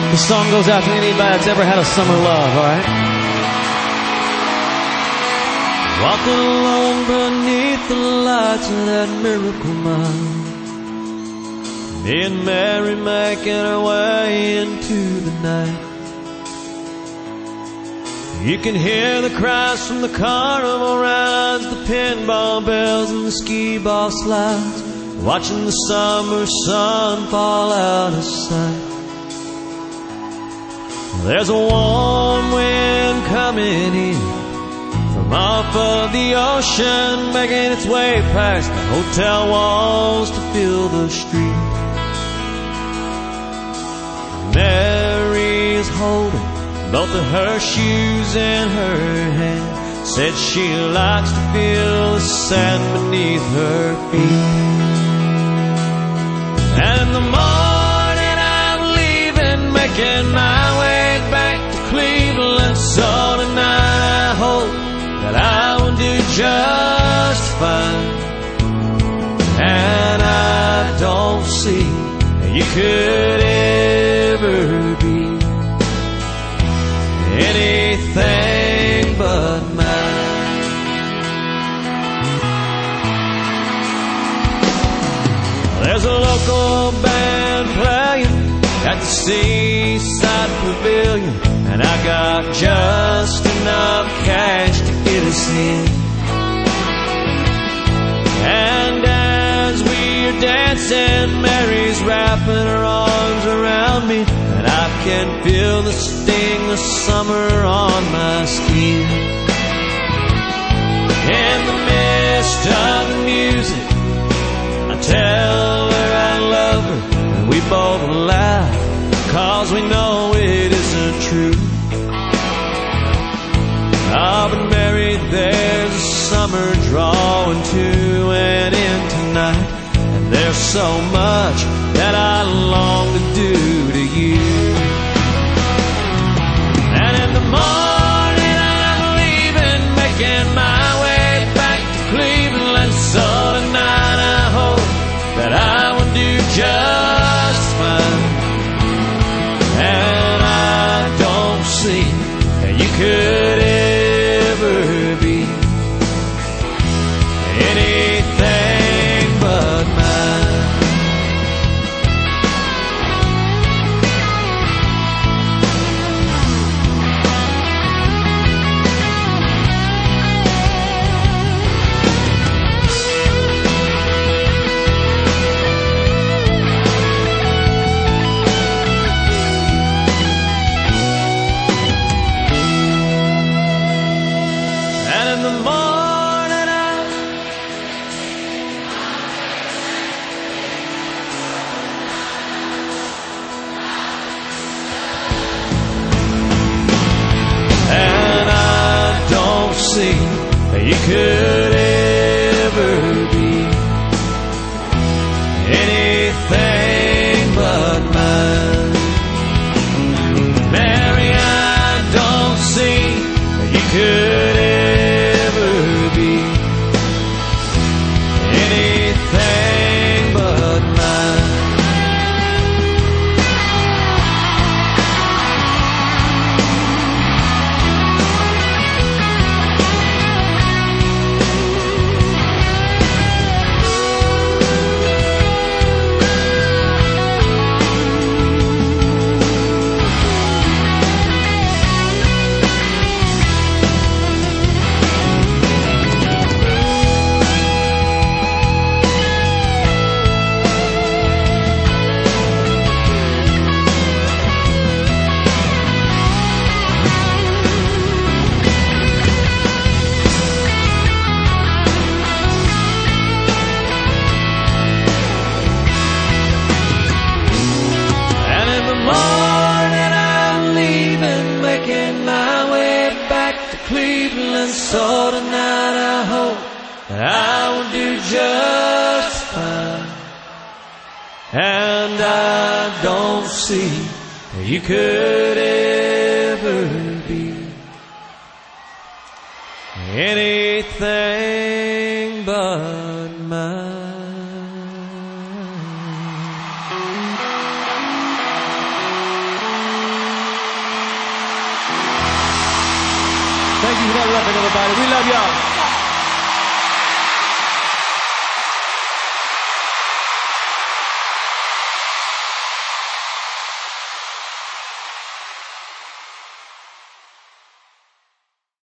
This song goes out to anybody that's ever had a summer love, alright? Walking alone beneath the lights of that Miracle Mile, me and Mary making our way into the night. You can hear the cries from the carnival rides, the pinball bells and the skee ball slides, watching the summer sun fall out of sight. There's a warm wind coming in from off of the ocean, making its way past the hotel walls to fill the street. Mary is holding both of her shoes in her hand, said she likes to feel the sand beneath her feet. And in the morning I'm leaving, making my way back to Cleveland. So tonight I hope that I will do just fine. And I don't see that you could ever be anything but mine. There's a local band playing at the Seaside Pavilion, and I got just enough cash to get us in. And as we are dancing, Mary's wrapping her arms around me, and I can feel the sting of summer on my skin. In the midst of the music, I tell her I love her, and we both laugh, 'cause we know it isn't true. Ah, but Mary, there's a summer drawing to an end tonight, and there's so much that I long to do to you. And in the morning I'm leaving, making my way back to Cleveland. So tonight I hope that I will do just fine. And I don't see that you could ever be anything but mine. See that you could ever be anything but mine. Mary, I don't see that you could ever be anything but mine. So tonight I hope that I will do just fine. And I don't see that you could ever be anything but mine. Thank you for that record, everybody. We love y'all.